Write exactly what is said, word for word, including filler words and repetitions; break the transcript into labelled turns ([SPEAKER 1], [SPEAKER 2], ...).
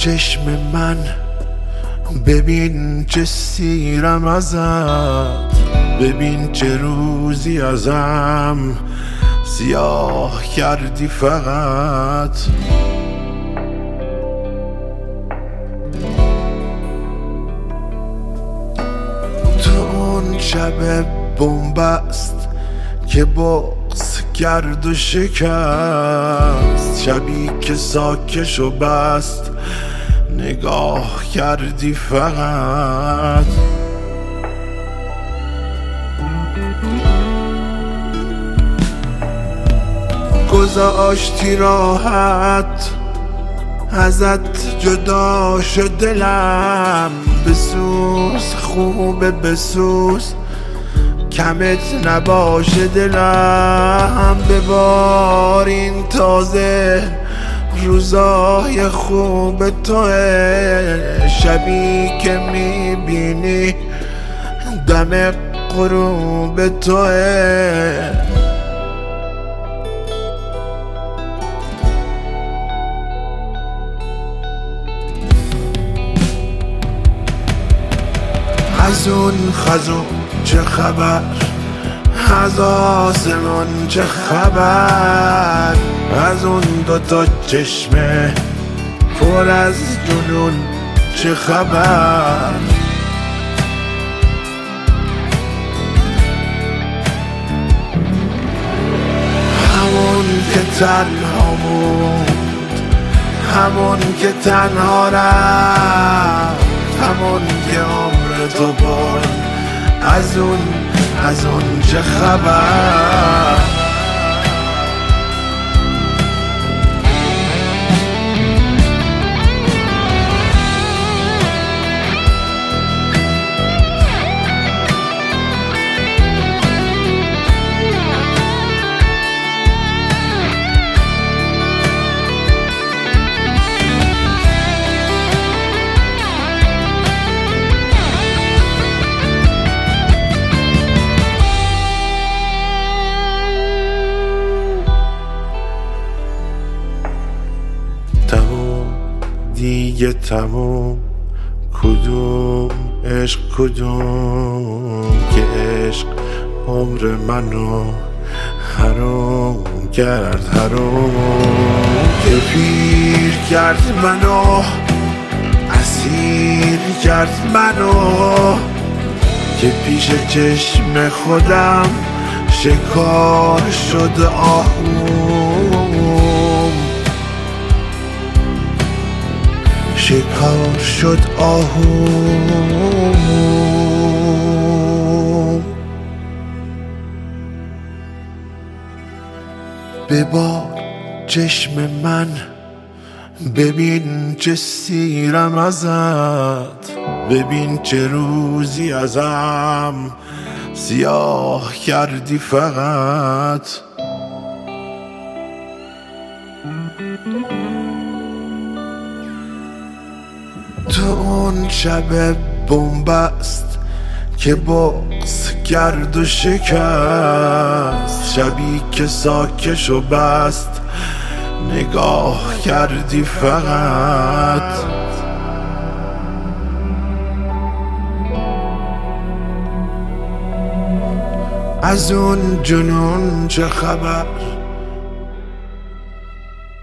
[SPEAKER 1] چشم من ببین چه سیرم ازت، ببین چه روزی ازم سیاه کردی فقط. تو اون شب بنبست که بغض کرد و شکست، شبی که ساکش و بست نگاه کردی فقط. گذاشتی راحت ازت جدا شد دلم، بسوز خوبه بسوز کمت نباشه دلم. ببار این تازه روزای خوب توه، شبی که میبینی دم غروب توه. از اون خزون چه خبر، از آسمون چه خبر، از اون دوتا چشمه پر از جنون چه خبر. همون که تنها موند، همون که تنها رفت، همون که عمر تو برد، از اون از اون چه خبر. تموم دیگه تموم، کدوم عشق کدوم که عشق عمر منو حرام کرد، حرام که پیر کرد منو، اسیر کرد منو، که پیش چشم خودم شکار شد آهوم، شکار شد آهوم. ببار چشم من ببین چه سیرم ازت، ببین چه روزی ازم سیاه کردی فقط. تو اون شب بنبست که بغض کرد و شکست، شبی که ساکش و بست نگاه کردی فقط. از اون جنون چه خبر،